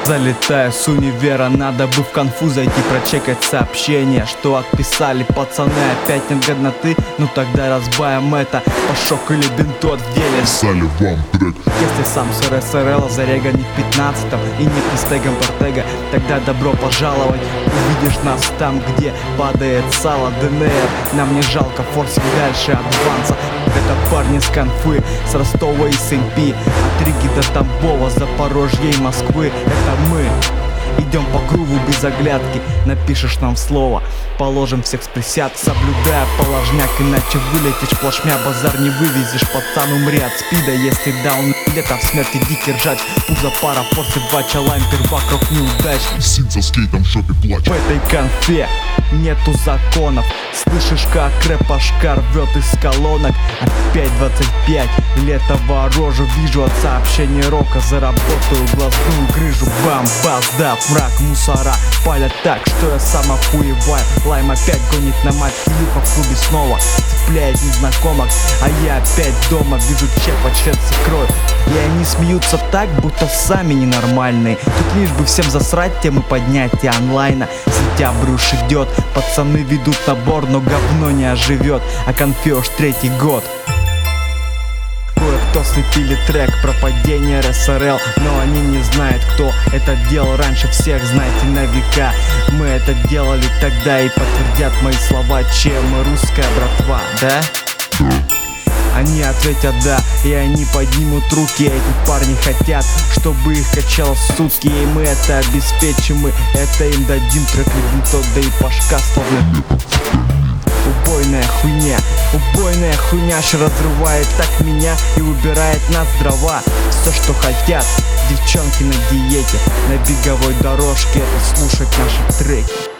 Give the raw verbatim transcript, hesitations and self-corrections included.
Залетаю с универа, надо бы в конфу зайти, прочекать сообщения, что отписали пацаны. Опять нет годноты, ну тогда разбавим это. Пашок или бинтот в деле. Писали вам трек. Если сам с эр эс эр эл, Зарега не в пятнадцатом и не с тегом Тортега, тогда добро пожаловать. Увидишь нас там, где падает сало дэ эн эр. Нам не жалко, форсим дальше адванса. Это парни с конфы, с Ростова и с эм пи, от Риги до Тамбова, Запорожья и Москвы. Это мы. Идем по груву без оглядки, напишешь нам слово, положим всех с присядок, соблюдая положняк, иначе вылетишь плашмя, базар не вывезешь, пацан, умри от спида. Если даун лето в смерти дикий ржач, пузо пара, форсы бача, лаймпер вокруг неудач. Син со скейтом в шопе плачет. В этой конфе нету законов, слышишь, как рэпашка рвет из колонок. Опять двадцать пять, лето ворожу, вижу от сообщения рока, заработаю глазную грыжу, бам-бас, да, враг, мусора палят так, что я сам охуеваю. Лайм опять гонит на мать, Илюха в клубе снова цепляет незнакомок, а я опять дома, вижу чепа, черцы кровь. И они смеются так, будто сами ненормальные. Тут лишь бы всем засрать темы поднятия онлайна. Сентябрь уж идет, пацаны ведут набор, но говно не оживет, а конфе уж третий год. Кое-кто слепили трек про падение эр эс эр эл, но они не знают, кто это делал раньше всех, знаете, на века. Мы это делали тогда, и подтвердят мои слова, чем мы русская братва, да? Они ответят да, и они поднимут руки. Эти парни хотят, чтобы их качало сутки, и мы это обеспечим, мы это им дадим. Трек тот, да и Пашка словно убойная хуйня, убойная хуйня, что разрывает так меня и убирает нас дрова. Все, что хотят девчонки на диете, на беговой дорожке, это слушать наши треки.